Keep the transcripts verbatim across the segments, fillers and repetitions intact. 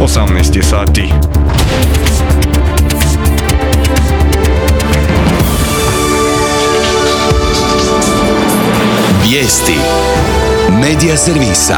osamnaest je sati. Vijesti Medija servisa.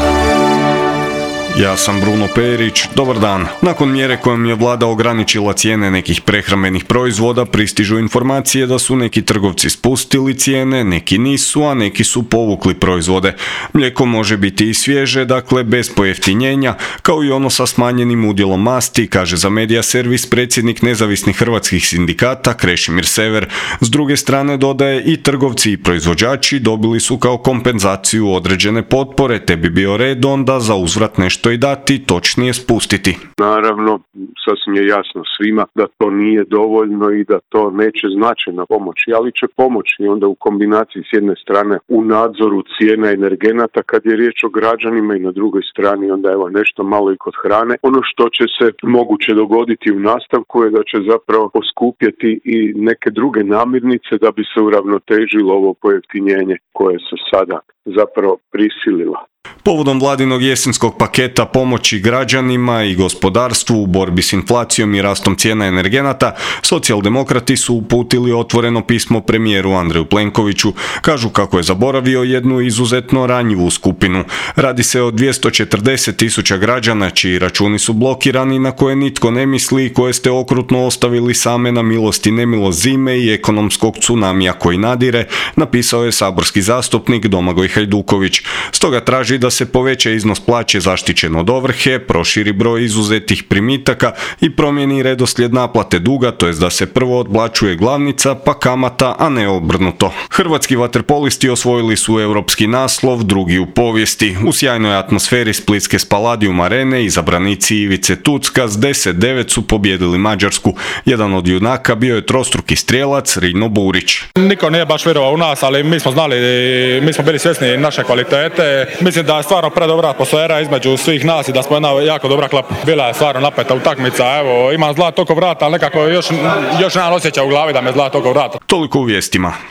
Ja sam Bruno Perić, dobar dan. Nakon mjere kojom je vlada ograničila cijene nekih prehrambenih proizvoda, pristižu informacije da su neki trgovci spustili cijene, neki nisu, a neki su povukli proizvode. Mlijeko može biti i svježe, dakle bez pojeftinjenja, kao i ono sa smanjenim udjelom masti, kaže za Medija servis predsjednik nezavisnih hrvatskih sindikata Krešimir Sever. S druge strane dodaje i trgovci i proizvođači dobili su kao kompenzaciju određene potpore, te bi bio red onda za uzvrat nešto i dati, točnije spustiti. Naravno, sasvim je jasno svima da to nije dovoljno i da to neće značajno pomoći, ali će pomoći onda u kombinaciji s jedne strane u nadzoru cijena energenata kad je riječ o građanima i na drugoj strani onda evo nešto malo i kod hrane. Ono što će se moguće dogoditi u nastavku je da će zapravo poskupjeti i neke druge namirnice da bi se uravnotežilo ovo pojeftinjenje koje se sada zapravo prisilila. Povodom vladinog jesenskog paketa pomoći građanima i gospodarstvu u borbi s inflacijom i rastom cijena energenata, socijaldemokrati su uputili otvoreno pismo premijeru Andreju Plenkoviću. Kažu kako je zaboravio jednu izuzetno ranjivu skupinu. Radi se o dvjesto četrdeset tisuća građana čiji računi su blokirani, na koje nitko ne misli i koje ste okrutno ostavili same na milost i nemilost zime i ekonomskog tsunamija koji nadire, napisao je saborski zastupnik Domagoj Hajduković. Stoga traži da se poveća iznos plaće zaštićen od ovrhe, proširi broj izuzetih primitaka i promijeni redoslijed naplate duga, to jest da se prvo otplaćuje glavnica pa kamata, a ne obrnuto. Hrvatski vaterpolisti osvojili su europski naslov, drugi u povijesti. U sjajnoj atmosferi splitske Spaladium arene izabranici Ivice Tucka s deset devet su pobijedili Mađarsku. Jedan od junaka bio je trostruki strijelac Rino Burić. Niko nije baš vjerovao u nas, ali mi smo znali, mi smo bili svjesni naše kvalitete. Mislim da je stvarno predobra atmosfera između svih nas i da smo jedna jako dobra klapa. Bila je stvarno napeta utakmica, evo, imam zlat oko vrata, ali nekako još, još nemam osjećaj u glavi da me zlat oko vrata. Toliko u vijestima.